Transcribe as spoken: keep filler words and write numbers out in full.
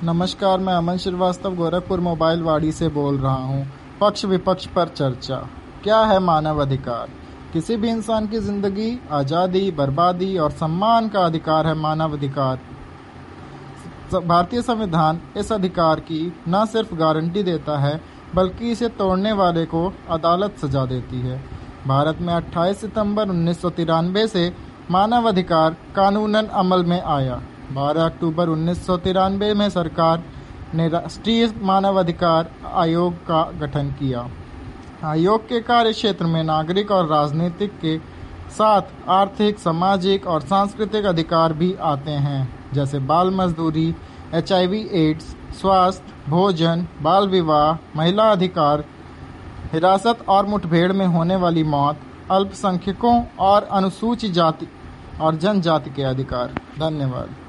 नमस्कार, मैं अमन श्रीवास्तव गोरखपुर मोबाइल वाड़ी से बोल रहा हूँ। पक्ष विपक्ष पर चर्चा। क्या है मानव अधिकार? किसी भी इंसान की जिंदगी, आज़ादी, बर्बादी और सम्मान का अधिकार है मानव अधिकार। भारतीय संविधान इस अधिकार की न सिर्फ गारंटी देता है बल्कि इसे तोड़ने वाले को अदालत सजा देती है। भारत में अट्ठाईस सितंबर उन्नीस सौ तिरानवे से मानव अधिकार कानूनन अमल में आया। बारह अक्टूबर उन्नीस सौ तिरानवे में सरकार ने राष्ट्रीय मानवाधिकार आयोग का गठन किया। आयोग के कार्य क्षेत्र में नागरिक और राजनीतिक के साथ आर्थिक, सामाजिक और सांस्कृतिक अधिकार भी आते हैं, जैसे बाल मजदूरी, एच आई वी एड्स, स्वास्थ्य, भोजन, बाल विवाह, महिला अधिकार, हिरासत और मुठभेड़ में होने वाली मौत, अल्पसंख्यकों और अनुसूचित जाति और जनजाति के अधिकार। धन्यवाद।